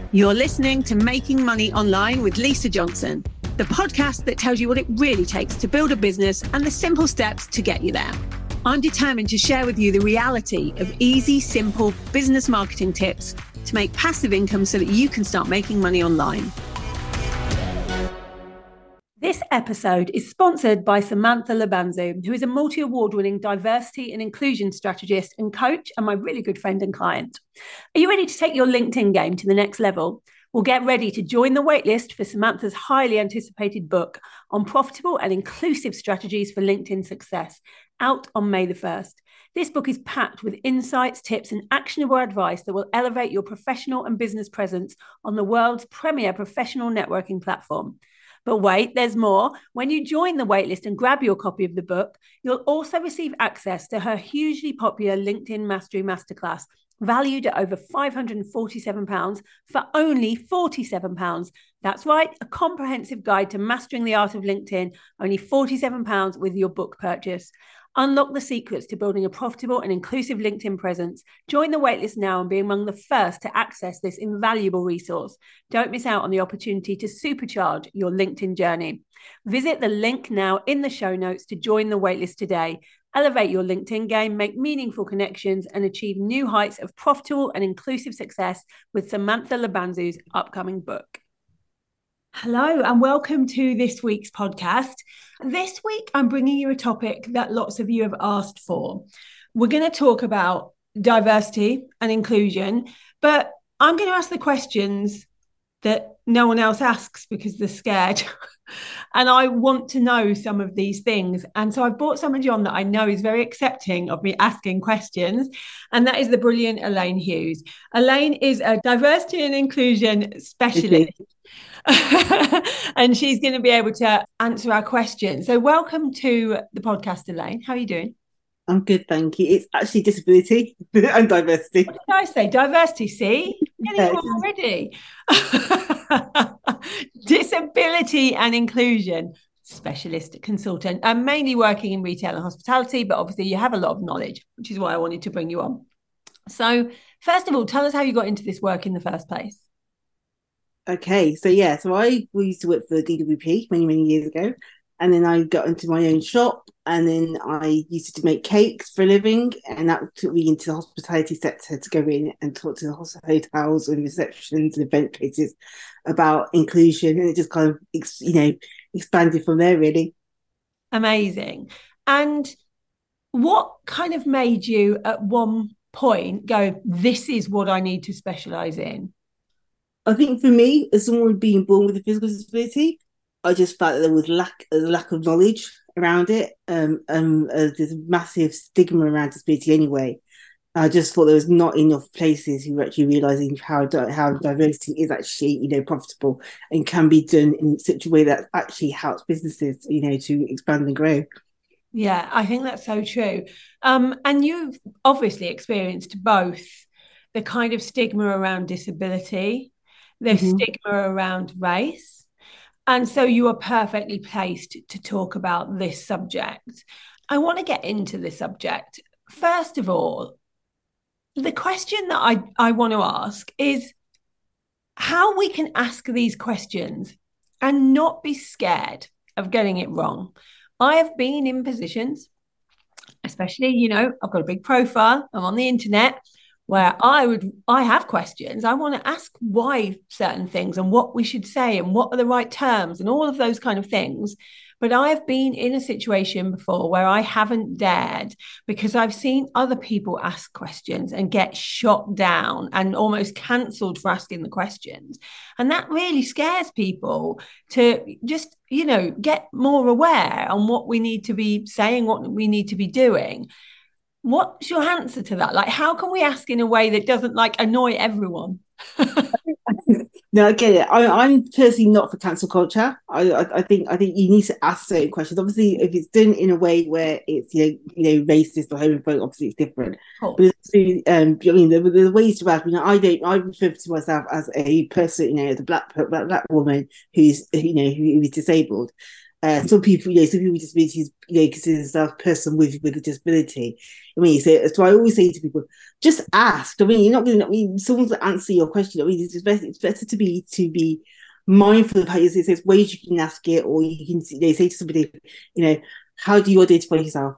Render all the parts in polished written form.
You're listening to Making Money Online with Lisa Johnson, the podcast that tells you what it really takes to build a business and the simple steps to get you there. I'm determined to share with you the reality of easy, simple business marketing tips to make passive income so that you can start making money online. This episode is sponsored by Samantha Labanzu, who is a multi-award-winning diversity and inclusion strategist and coach, and my really good friend and client. Are you ready to take your LinkedIn game to the next level? Well, get ready to join the waitlist for Samantha's highly anticipated book on profitable and inclusive strategies for LinkedIn success, out on May the 1st. This book is packed with insights, tips, and actionable advice that will elevate your professional and business presence on the world's premier professional networking platform. But wait, there's more. When you join the waitlist and grab your copy of the book, you'll also receive access to her hugely popular LinkedIn Mastery Masterclass, valued at over £547 for only £47. That's right, a comprehensive guide to mastering the art of LinkedIn, only £47 with your book purchase. Unlock the secrets to building a profitable and inclusive LinkedIn presence. Join the waitlist now and be among the first to access this invaluable resource. Don't miss out on the opportunity to supercharge your LinkedIn journey. Visit the link now in the show notes to join the waitlist today. Elevate your LinkedIn game, make meaningful connections, and achieve new heights of profitable and inclusive success with Samantha Labanzu's upcoming book. Hello and welcome to this week's podcast. This week, I'm bringing you a topic that lots of you have asked for. We're going to talk about diversity and inclusion, but I'm going to ask the questions that no one else asks because they're scared. And I want to know some of these things. And so I've brought somebody on that I know is very accepting of me asking questions. And that is the brilliant Elaine Hughes. Elaine is a diversity and inclusion specialist. And she's going to be able to answer our questions. So welcome to the podcast, Elaine. How are you doing? I'm good, thank you. It's actually disability and diversity. What did I say? Diversity, see? Getting it already. Disability and inclusion specialist consultant. I'm mainly working in retail and hospitality, but obviously you have a lot of knowledge, which is why I wanted to bring you on. So first of all, tell us how you got into this work in the first place. Okay, so I used to work for DWP many years ago, and then I got into my own shop, and then I used to make cakes for a living, and that took me into the hospitality sector to go in and talk to the hotels and receptions and event places about inclusion, and it just kind of expanded from there, really. Amazing. And what kind of made you at one point go, this is what I need to specialize in? I think for me, as someone being born with a physical disability, I just felt that there was a lack of knowledge around it. There's a massive stigma around disability anyway. I just thought there was not enough places who were actually realising how diversity is actually, profitable and can be done in such a way that actually helps businesses, to expand and grow. Yeah, I think that's so true. And you've obviously experienced both the kind of stigma around disability, the stigma around race. And so you are perfectly placed to talk about this subject. I want to get into this subject. First of all, the question that I want to ask is how we can ask these questions and not be scared of getting it wrong. I have been in positions, especially, I've got a big profile, I'm on the internet, where I have questions. I want to ask why certain things and what we should say and what are the right terms and all of those kind of things. But I've been in a situation before where I haven't dared because I've seen other people ask questions and get shot down and almost cancelled for asking the questions. And that really scares people to just, get more aware on what we need to be saying, what we need to be doing. What's your answer to that? Like, how can we ask in a way that doesn't annoy everyone? No, I get it. I'm personally not for cancel culture. I think you need to ask certain questions. Obviously, if it's done in a way where it's racist or homophobic, obviously it's different. Cool. But there's ways to ask. I refer to myself as a person, as a black woman who is disabled. Some people with disabilities, consider themselves a person with a disability. I mean, so I always say to people, just ask. I mean, you're not going to. I mean, someone's going to answer your question. I mean, it's better to be mindful of how you say. There's ways you can ask it, or you can say to somebody, how do you identify yourself?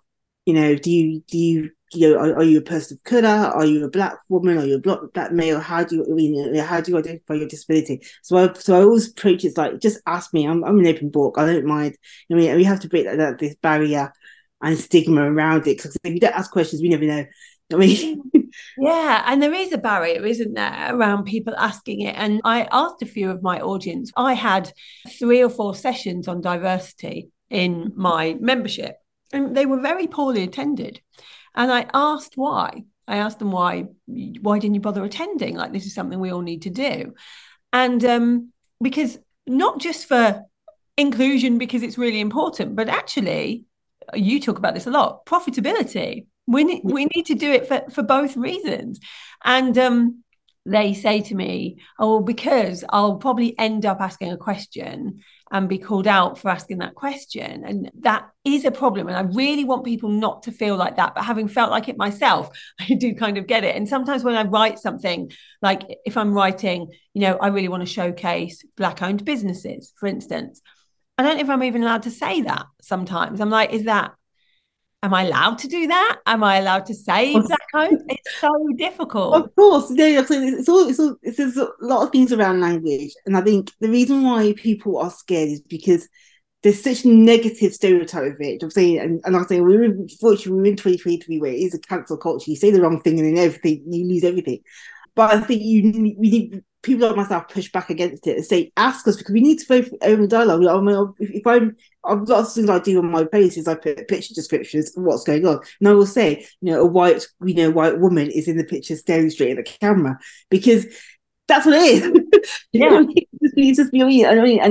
Are you a person of color? Are you a black woman? Are you a black male? How do you identify your disability? So I always approach it like, just ask me. I'm an open book. I don't mind. I mean, we have to break this barrier and stigma around it, because if you don't ask questions, we never know. I mean, yeah, and there is a barrier, isn't there, around people asking it. And I asked a few of my audience. I had 3 or 4 sessions on diversity in my membership, and they were very poorly attended. And I asked why. I asked them why didn't you bother attending? Like, this is something we all need to do. And because not just for inclusion, because it's really important, but actually, you talk about this a lot, profitability. We need to do it for both reasons. And they say to me, oh, because I'll probably end up asking a question and be called out for asking that question. And that is a problem. And I really want people not to feel like that. But having felt like it myself, I do kind of get it. And sometimes when I write something, like if I'm writing, I really want to showcase Black-owned businesses, for instance, I don't know if I'm even allowed to say that sometimes. I'm like, am I allowed to do that? Am I allowed to say Black-owned? It's so difficult. Of course, there's a lot of things around language, and I think the reason why people are scared is because there's such a negative stereotype of it. I'm saying, and I'm saying, we're in 2023 where it is a cancel culture. You say the wrong thing, and then you lose everything. But I think we need people like myself push back against it and say, ask us, because we need to both open dialogue. I mean, if I've lots of things I do on my pages, I put picture descriptions of what's going on, and I will say, a white woman is in the picture staring straight at the camera, because that's what it is. Yeah. It's just me.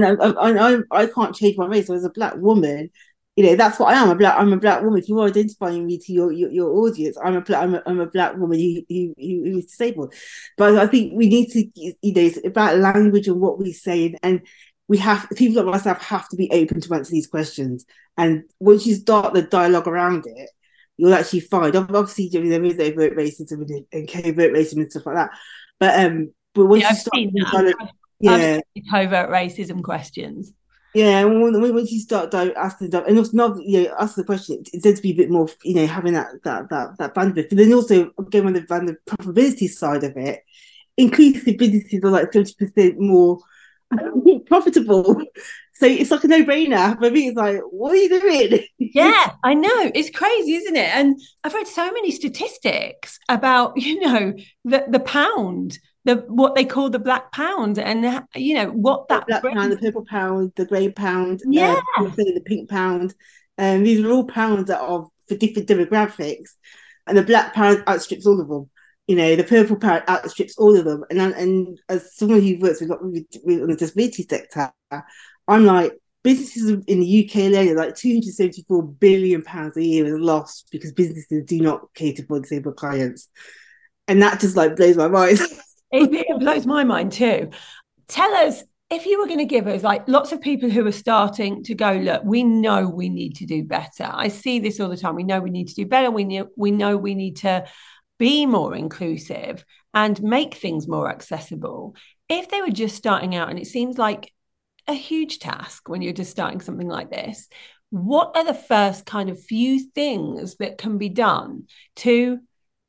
I can't change my race. So as a black woman, that's what I am. I'm a black woman. If you're identifying me to your audience, I'm a black woman who is disabled. But I think we need to, it's about language and what we say, and people like myself have to be open to answer these questions. And once you start the dialogue around it, you'll actually find, obviously, there is overt racism and covert racism and stuff like that. But once you start, I've seen covert racism questions. Yeah, and once you start asking, and also not ask the question, it tends to be a bit more, having that bandwidth. But then also, again, on the profitability side of it, inclusive businesses are like 30% more profitable. So it's like a no-brainer. For me, it's like, what are you doing? Yeah, I know. It's crazy, isn't it? And I've read so many statistics about, the pound, what they call the black pound, and what that black pound, the purple pound, the grey pound, yeah, the pink pound. These are all pounds that are for different demographics, and the black pound outstrips all of them. The purple pound outstrips all of them. And as someone who works with the disability sector, I'm like, businesses in the UK alone are like £274 billion a year is lost because businesses do not cater for disabled clients, and that just like blows my mind. It blows my mind too. Tell us, if you were going to give us, like, lots of people who are starting to go, look, we know we need to do better. I see this all the time. We know we need to do better. We know we need to be more inclusive and make things more accessible. If they were just starting out, and it seems like a huge task when you're just starting something like this, what are the first kind of few things that can be done to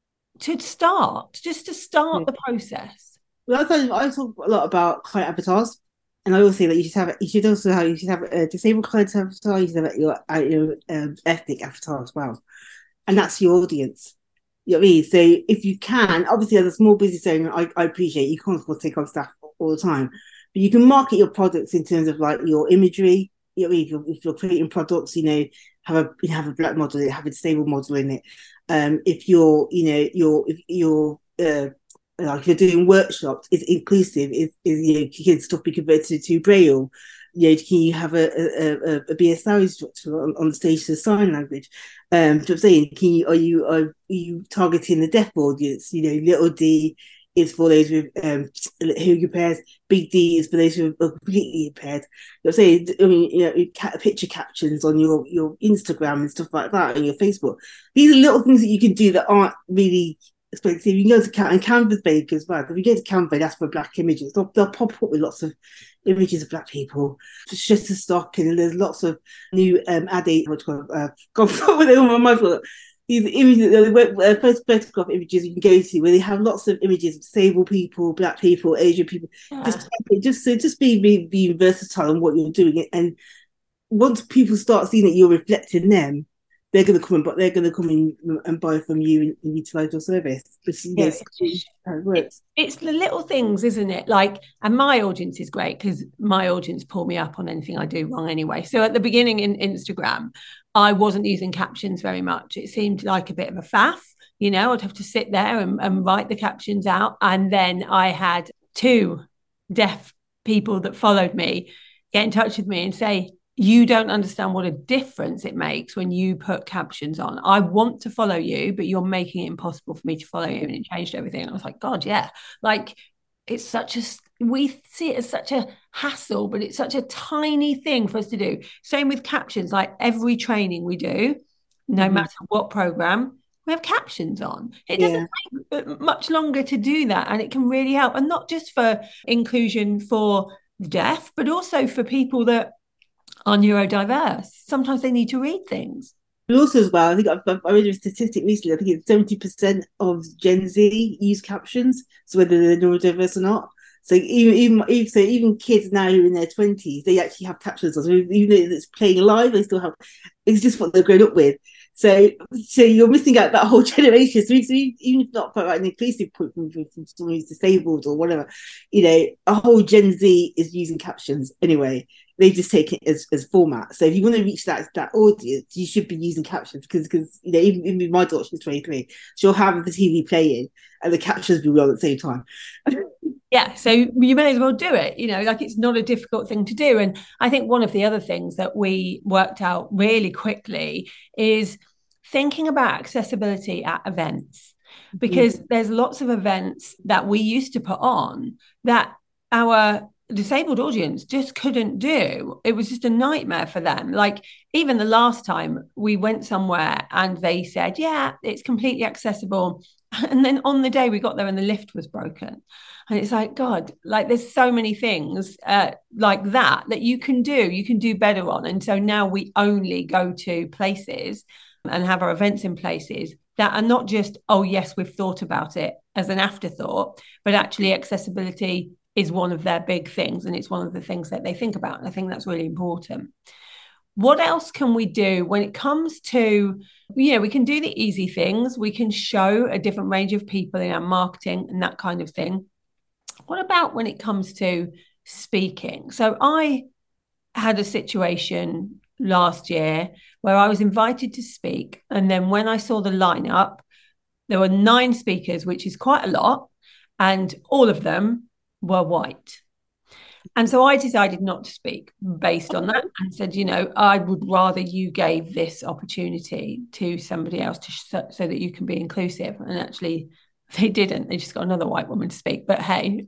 start the process? Well, I talk a lot about client avatars, and I always say that you should have a disabled client avatar. You should have your ethnic avatar as well, and that's your audience. You know what I mean? So if you can, obviously as a small business owner, I appreciate you can't afford to take on staff all the time, but you can market your products in terms of like your imagery. You know what I mean? If you're creating products, have a black model, have a disabled model in it. If you're like you're doing workshops, it's inclusive. Can stuff be converted to Braille? Can you have a BSR instructor on the stage to sign language? So I'm saying, are you targeting the deaf audience? Little D is for those with who impaired. Big D is for those who are completely impaired. You're saying, I mean, picture captions on your Instagram and stuff like that, and your Facebook. These are little things that you can do that aren't really expensive. You can go to Canva's Bank as well. If you go to Canva, that's for Black images. They'll pop up with lots of images of Black people, Shutterstock, and there's lots of new ad these images, first photograph images you can go to where they have lots of images of disabled people, Black people, Asian people. Yeah. Just be versatile in what you're doing, and once people start seeing that you're reflecting them, they're going to come in and buy from you and utilize your service. How it works. It's the little things, isn't it? Like, and my audience is great because my audience pull me up on anything I do wrong anyway. So at the beginning in Instagram, I wasn't using captions very much. It seemed like a bit of a faff. You know, I'd have to sit there and write the captions out. And then I had 2 deaf people that followed me get in touch with me and say, you don't understand what a difference it makes when you put captions on. I want to follow you, but you're making it impossible for me to follow you. And it changed everything. And I was like, God, yeah. Like, it's we see it as such a hassle, but it's such a tiny thing for us to do. Same with captions, like every training we do, no matter what program, we have captions on. It doesn't take much longer to do that. And it can really help. And not just for inclusion for deaf, but also for people that are neurodiverse. Sometimes they need to read things. But also as well, I think I read a statistic recently. I think it's 70% of Gen Z use captions, so whether they're neurodiverse or not. So even kids now who are in their 20s, they actually have captions on. So even though it's playing live, they still have. It's just what they're grown up with. So you're missing out that whole generation. So even if not quite an inclusive point from someone who's disabled or whatever, a whole Gen Z is using captions anyway. They just take it as format. So if you want to reach that audience, you should be using captions because even my daughter, she's 23, she'll have the TV playing and the captions will be on at the same time. Yeah, so you may as well do it. Like, it's not a difficult thing to do. And I think one of the other things that we worked out really quickly is thinking about accessibility at events, because there's lots of events that we used to put on that our disabled audience just couldn't do. It was just a nightmare for them. Like, even the last time we went somewhere and they said, yeah, it's completely accessible, and then on the day we got there and the lift was broken, and it's like, God, like, there's so many things like that you can do better on. And so now we only go to places and have our events in places that are not just, oh yes, we've thought about it as an afterthought, but actually accessibility is one of their big things, and it's one of the things that they think about. And I think that's really important. What else can we do when it comes to, we can do the easy things. We can show a different range of people in our marketing and that kind of thing. What about when it comes to speaking? So I had a situation last year where I was invited to speak. And then when I saw the lineup, there were 9 speakers, which is quite a lot. And all of them were white. And so I decided not to speak based on that, and said, I would rather you gave this opportunity to somebody else so that you can be inclusive. And actually they didn't. They just got another white woman to speak. But hey,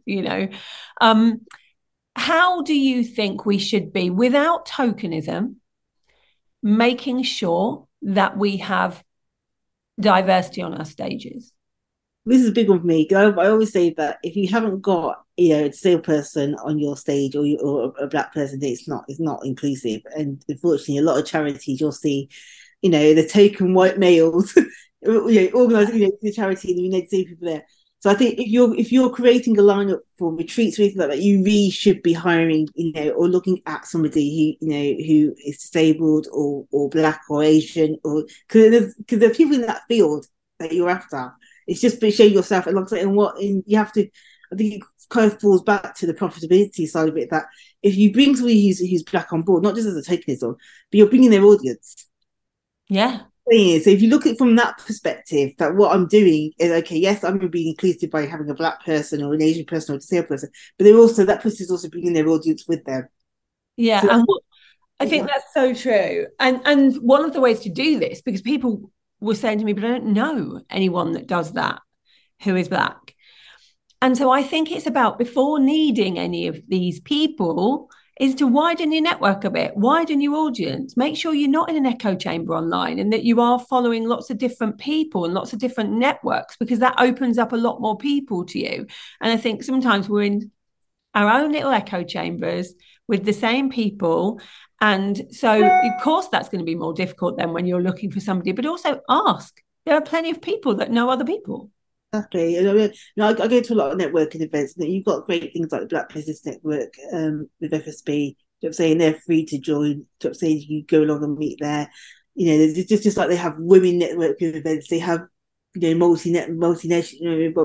how do you think we should be, without tokenism, making sure that we have diversity on our stages? This is a big one for me. I always say that if you haven't got a disabled person on your stage or a Black person, it's not inclusive. And unfortunately, a lot of charities you'll see, the token white males, organising the charity, and you see people there. So I think if you're creating a lineup for retreats or anything like that, you really should be hiring, or looking at somebody who is disabled or Black or Asian, or because there are people in that field that you're after. It's just show yourself alongside, and you have to. I think it kind of falls back to the profitability side of it. That if you bring somebody who's Black on board, not just as a tokenism, but you're bringing their audience. Yeah. So if you look at it from that perspective, that what I'm doing is, okay, yes, I'm being inclusive by having a Black person or an Asian person or a disabled person, but they're also, that person is also bringing their audience with them. Yeah, so I think that's so true. And one of the ways to do this, because people were saying to me, but I don't know anyone that does that who is Black. And so I think it's about, before needing any of these people, is to widen your network a bit, widen your audience, make sure you're not in an echo chamber online, and that you are following lots of different people and lots of different networks, because that opens up a lot more people to you. And I think sometimes we're in our own little echo chambers with the same people. And so, of course, that's going to be more difficult than when you're looking for somebody, but also ask. There are plenty of people that know other people. Exactly. And I go to a lot of networking events. And you've got great things like the Black Business Network with FSB. I'm saying they're free to join. I'm saying you go along and meet there. Just like they have women networking events. They have multinational.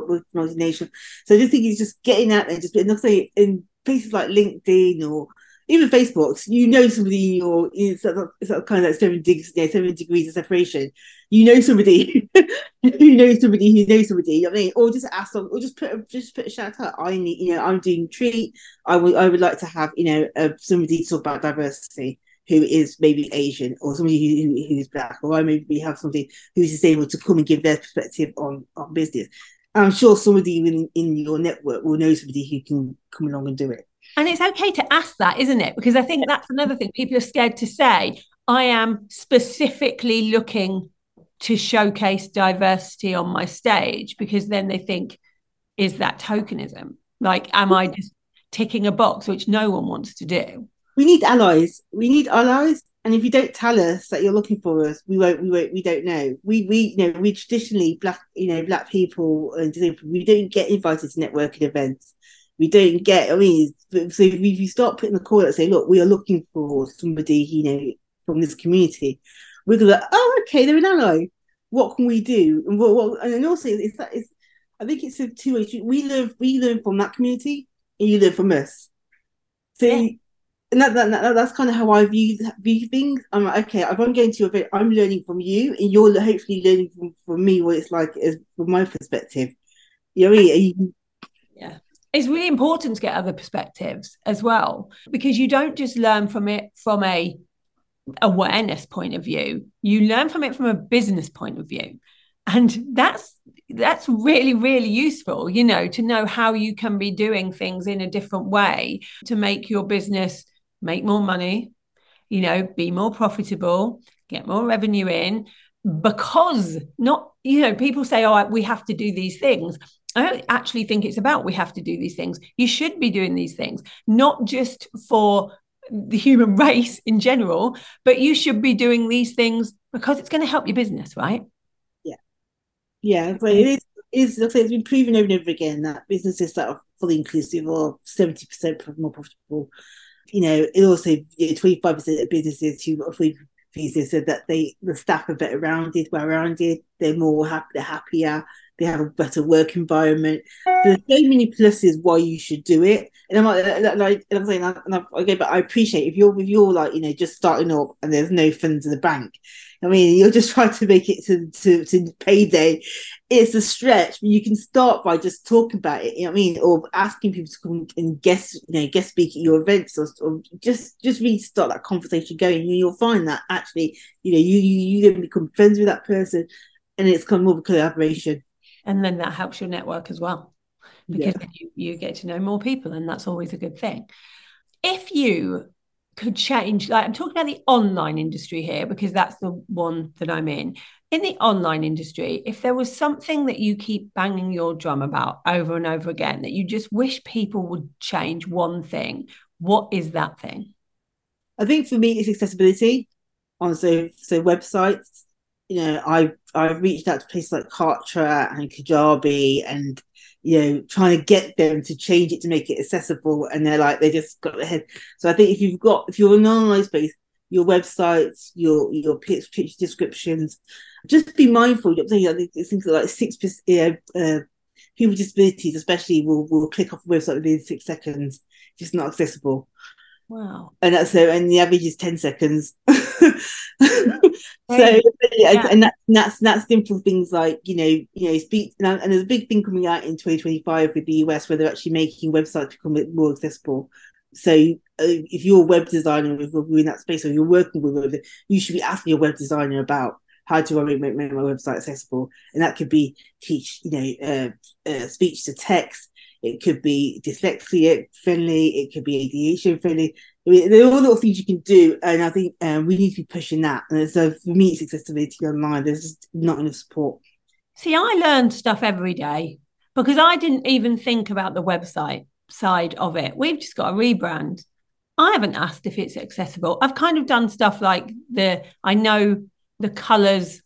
So I just think it's just getting out there. Just not saying in places like LinkedIn or even Facebook, somebody in your it's kind of like 7 degrees of separation. Somebody who knows somebody who knows somebody. I mean, or just ask them, or just put a shout out. I'm doing a treat. I would like to have somebody to talk about diversity who is maybe Asian, or somebody who's Black, or I maybe have somebody who's able to come and give their perspective on business. I'm sure somebody in your network will know somebody who can come along and do it. And it's okay to ask that, isn't it? Because I think that's another thing. People are scared to say, I am specifically looking to showcase diversity on my stage, because then they think, is that tokenism? Like, am I just ticking a box, which no one wants to do? We need allies. And if you don't tell us that you're looking for us, we don't know. We traditionally Black people and we don't get invited to networking events. We don't get, so if you start putting the call and say, look, we are looking for somebody, from this community, we're going to go, oh, okay, they're an ally. What can we do? And and also I think it's a two-way street. We learn from that community, and you learn from us. So, yeah. And that's kind of how I view things. I'm like, okay, if I'm going to your event, I'm learning from you, and you're hopefully learning from me what it's like from my perspective. You know what I mean? Yeah. It's really important to get other perspectives as well, because you don't just learn from it from a awareness point of view. You learn from it from a business point of view. And that's really, really useful, to know how you can be doing things in a different way to make your business make more money, be more profitable, get more revenue in. Because not, people say, oh, we have to do these things. I don't actually think it's about we have to do these things. You should be doing these things, not just for the human race in general, but you should be doing these things because it's going to help your business, right? Yeah. So it's been proven over and over again that businesses that are fully inclusive are 70% more profitable. It also 25% of businesses who are fully inclusive said that the staff are better well-rounded, they're more happy, they're happier, they have a better work environment. There's so many pluses why you should do it. And I'm saying, but I appreciate if you're like, just starting up and there's no funds in the bank. You're just trying to make it to payday. It's a stretch, but you can start by just talking about it. Or asking people to come and guest speak at your events, or just really start that conversation going. And you'll find that actually, you then become friends with that person, and it's kind of more of a collaboration. And then that helps your network as well, because you get to know more people, and that's always a good thing. If you could change, like I'm talking about the online industry here, because that's the one that I'm in. In the online industry, if there was something that you keep banging your drum about over and over again, that you just wish people would change one thing, what is that thing? I think for me, it's accessibility on websites. I've reached out to places like Kartra and Kajabi, and trying to get them to change it to make it accessible, and they just got their head. So I think if you're an online space, your websites, your pitch descriptions, just be mindful. It seems like 6%, people with disabilities especially will click off a website within 6 seconds. Just not accessible. Wow. And the average is 10 seconds. And that's simple things like speak, and there's a big thing coming out in 2025 with the US where they're actually making websites become more accessible. So if you're a web designer, if you're in that space or you're working with it, you should be asking your web designer about how do I make my website accessible? And that could be teach, speech to text. It could be dyslexia friendly. It could be ADHD friendly. I mean, there are all little things you can do, and I think we need to be pushing that. And so for me, it's accessibility online. There's just not enough support. See, I learned stuff every day because I didn't even think about the website side of it. We've just got a rebrand. I haven't asked if it's accessible. I've kind of done stuff like I know the colours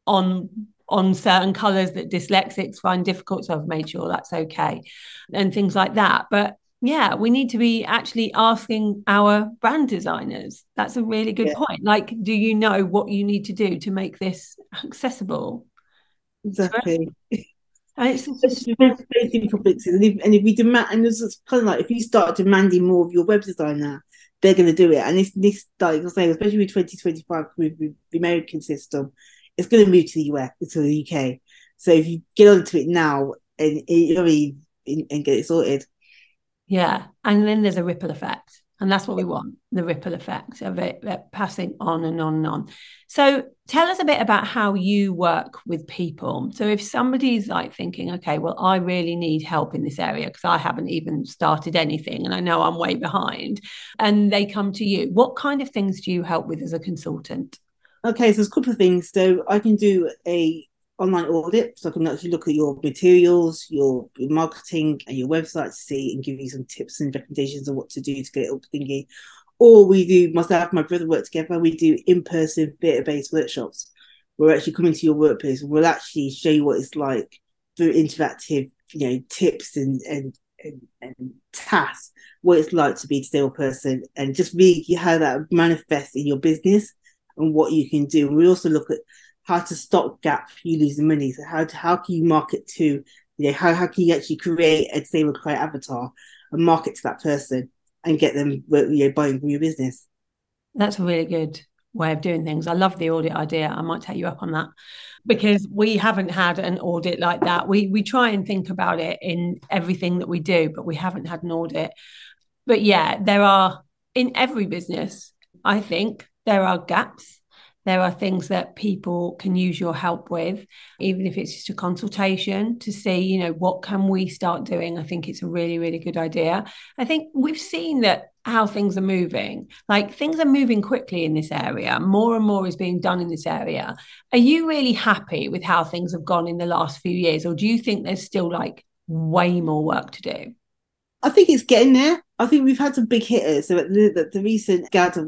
on certain colours that dyslexics find difficult, so I've made sure that's okay and things like that. But yeah, we need to be actually asking our brand designers. That's a really good point. Like, do you know what you need to do to make this accessible? Exactly. And it's just very simple fixes. And if we demand, and it's kind of like if you start demanding more of your web designer, they're going to do it. And this like I say, especially with 2025 with the American system, it's going to move to the US, to the UK. So if you get onto it now and get it sorted. Yeah, and then there's a ripple effect. And that's what we want, the ripple effect of it passing on and on and on. So tell us a bit about how you work with people. So if somebody's like thinking, okay, well, I really need help in this area because I haven't even started anything and I know I'm way behind, and they come to you, what kind of things do you help with as a consultant? Okay, so there's a couple of things. So I can do a online audit, so I can actually look at your materials, your marketing, and your website to see and give you some tips and recommendations on what to do to get it up thinking. Or we do, myself and my brother work together. We do in-person theatre-based workshops. We're actually coming to your workplace. We'll actually show you what it's like through interactive, tips and tasks, what it's like to be a disabled person, and just really how that manifests in your business and what you can do. We also look at how to stop gap you losing money. So how can you market to, how can you actually create a disabled client avatar and market to that person and get them buying from your business? That's a really good way of doing things. I love the audit idea. I might take you up on that because we haven't had an audit like that. We try and think about it in everything that we do, but we haven't had an audit. But yeah, there are, in every business, I think there are gaps. There are things that people can use your help with, even if it's just a consultation to see, what can we start doing? I think it's a really, really good idea. I think we've seen that how things are moving, like things are moving quickly in this area. More and more is being done in this area. Are you really happy with how things have gone in the last few years? Or do you think there's still like way more work to do? I think it's getting there. I think we've had some big hitters. So at the recent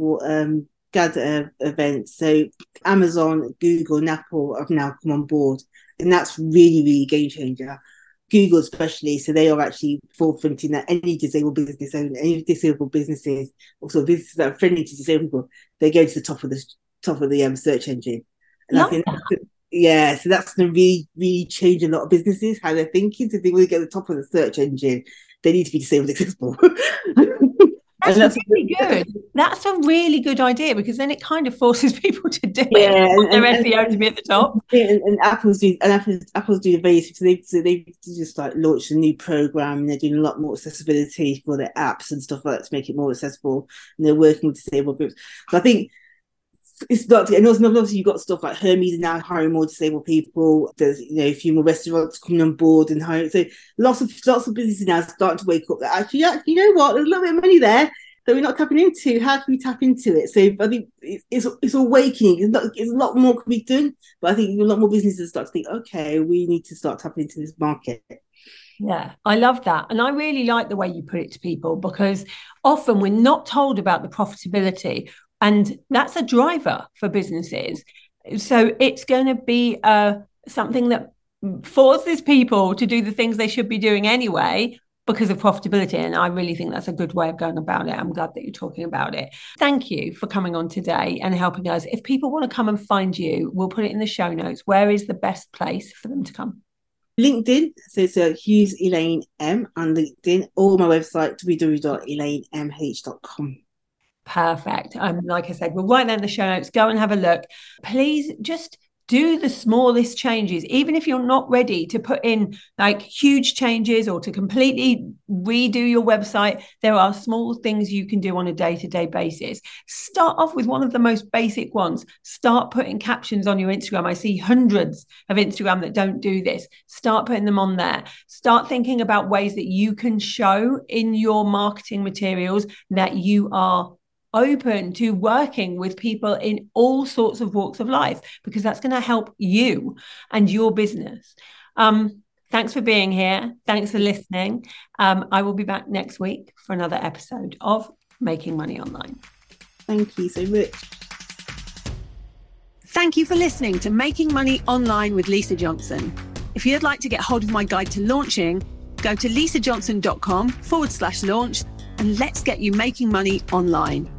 GAD events, so Amazon, Google, and Apple have now come on board, and that's really, really game changer. Google especially, so they are actually forefronting that any disabled business owner, any disabled businesses, also businesses that are friendly to disabled people, they go to the top of the search engine. And I think so that's going to really, really change a lot of businesses, how they're thinking. So if they want to get to the top of the search engine, they need to be disabled accessible. That's really good. That's a really good idea because then it kind of forces people to do it. Their SEO to be at the top. And Apple's doing the basics. So they just like launched a new program and they're doing a lot more accessibility for their apps and stuff like that to make it more accessible. And they're working with disabled groups. So I think it's not, and also obviously you've got stuff like Hermes now hiring more disabled people. There's a few more restaurants coming on board and hiring. So lots of businesses now starting to wake up that actually, you know what, there's a little bit of money there that we're not tapping into. How can we tap into it? So I think it's awakening. It's a lot more can be done, but I think a lot more businesses start to think, okay, we need to start tapping into this market. Yeah, I love that. And I really like the way you put it to people because often we're not told about the profitability. And that's a driver for businesses. So it's going to be something that forces people to do the things they should be doing anyway because of profitability. And I really think that's a good way of going about it. I'm glad that you're talking about it. Thank you for coming on today and helping us. If people want to come and find you, we'll put it in the show notes. Where is the best place for them to come? LinkedIn, so it's Hughes Elaine M on LinkedIn, or my website, www.elainemh.com. Perfect. Like I said, we'll write that in the show notes. Go and have a look. Please just do the smallest changes. Even if you're not ready to put in like huge changes or to completely redo your website, there are small things you can do on a day-to-day basis. Start off with one of the most basic ones. Start putting captions on your Instagram. I see hundreds of Instagram that don't do this. Start putting them on there. Start thinking about ways that you can show in your marketing materials that you are open to working with people in all sorts of walks of life, because that's going to help you and your business. Thanks for being here. Thanks for listening. I will be back next week for another episode of Making Money Online. Thank you so much. Thank you for listening to Making Money Online with Lisa Johnson. If you'd like to get hold of my guide to launching, go to lisajohnson.com/launch and let's get you making money online.